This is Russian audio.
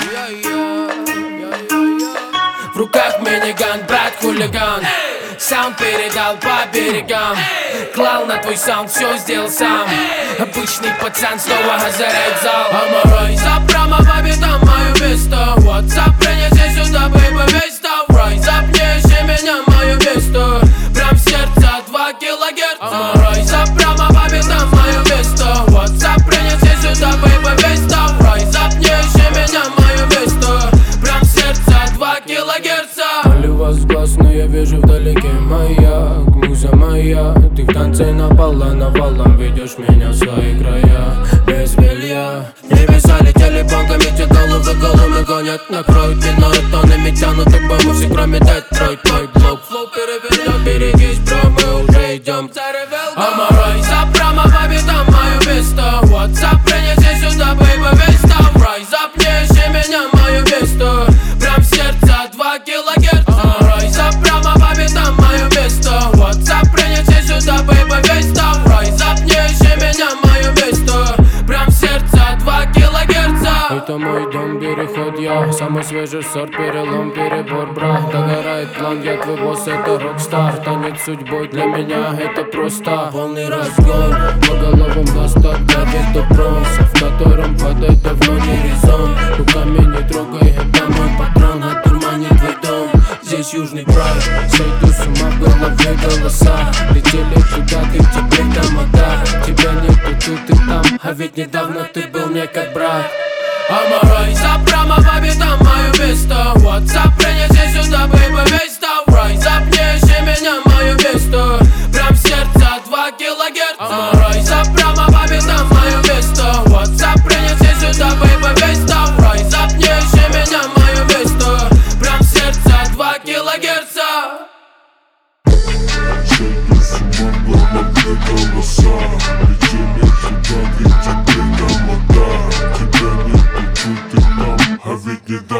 В руках миниган, брат хулиган. Саунд передал по берегам. Клал на твой саунд, все сделал сам. Обычный пацан снова озаряет зал. Rise up, прямо по битам мое место. WhatsApp, принеси сюда, бейба, весь там. Rise up, не ищи меня, мое место. Прям в сердце 2 килогерца. Rise up, прямо по битам мое место. WhatsApp, принеси сюда, бейба, весь там. Rise up, не ищи меня, мое место. Прям в сердце 2 килогерца. Боли вас глаз, но я вижу вдалеке маяк. Муза моя, ты в танце напала навалом. Ведешь меня в свои края, без белья. Небеса летели бомбами, те головы голыми гонят. Накроют виной тонами, тянут и мы все кроме Детройт. Мой блок, флоу перевернет, берегись, бро, мы уже идем. Rise up, прямо по битам мое место. WhatsApp, принеси сюда, бейба, весь там. Rise up, не ищи меня, мое место. Прям в сердце 2 килогерца. Rise up, прямо по битам мое место. WhatsApp, принеси сюда, бейба, весь там. Rise up, не ищи меня, мое место. Прям в сердце 2 килогерца. Это мой дом, переход я. Самый свежий сорт, перелом, перебор, брат. Догорает план, я твой босс, это рок-стар. Танец судьбой для меня, это просто полный разгон. По головам достать, давит до бронза, в котором падает давно не резон. Руками не трогай, это мой патрон. Отурманит твой дом, здесь южный прайд. Сойду с ума, в голове голоса. Летели туда, ты теперь там, тебя нету, тут и там. А ведь недавно ты был мне как брат. Rise up, прямо по битам мое место. WhatsApp, принеси сюда, бейба, весь там. Rise up, не ищи меня, мое место. Прям в сердце 2 килогерца. Rise up, прямо по битам мое место. WhatsApp, принеси сюда, бейба, весь там. Rise up, не ищи меня, мое место. Прям в сердце 2 килогерца. Сойду с ума, в голове голоса. Летели туда, где теперь там, тебя нету, тут и там. А ведь недавно